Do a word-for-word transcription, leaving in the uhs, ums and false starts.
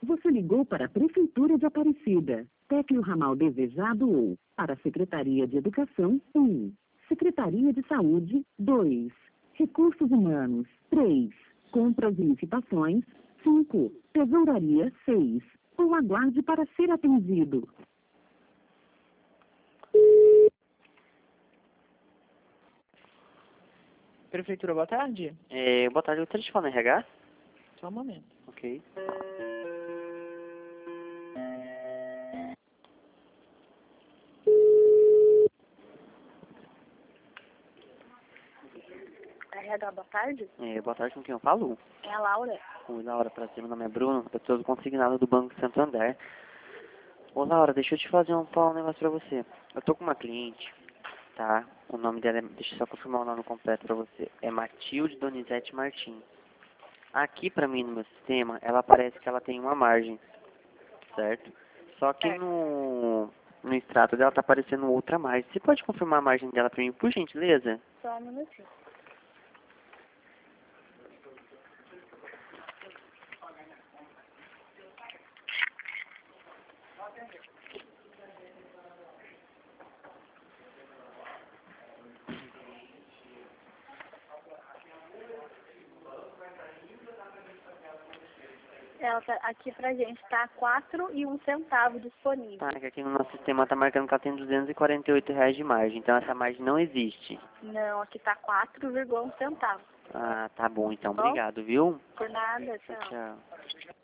Você ligou para a Prefeitura de Aparecida. Tecle o ramal desejado ou para a Secretaria de Educação, um. Secretaria de Saúde, dois. Recursos Humanos, três. Compras e licitações, cinco. Tesouraria, seis. Ou aguarde para ser atendido. Prefeitura, boa tarde. É, boa tarde, eu gostaria de falar no R H? Só um momento. Ok. R H, boa tarde. É, boa tarde, com quem eu falo? É a Laura. Oi, Laura, prazer, meu nome é Bruno, eu sou consignado do Banco Santander. Ô, Laura, deixa eu te fazer um, falar um negócio pra você. Eu tô com uma cliente, tá? O nome dela é, deixa eu só confirmar o nome completo pra você. É Matilde Donizete Martins. Aqui pra mim no meu sistema, ela parece que ela tem uma margem, certo? Só que Certo. no, no extrato dela tá aparecendo outra margem. Você pode confirmar a margem dela pra mim, por gentileza? Só um minutinho. Ela tá, aqui pra gente tá quatro e um centavo disponível. Tá, que aqui no nosso sistema tá marcando que ela tem duzentos e quarenta e oito reais de margem, então essa margem não existe. Não, aqui tá quatro vírgula um centavo. Ah, tá bom, então, Bom? obrigado, viu? Por nada, Tchau, tchau. tchau.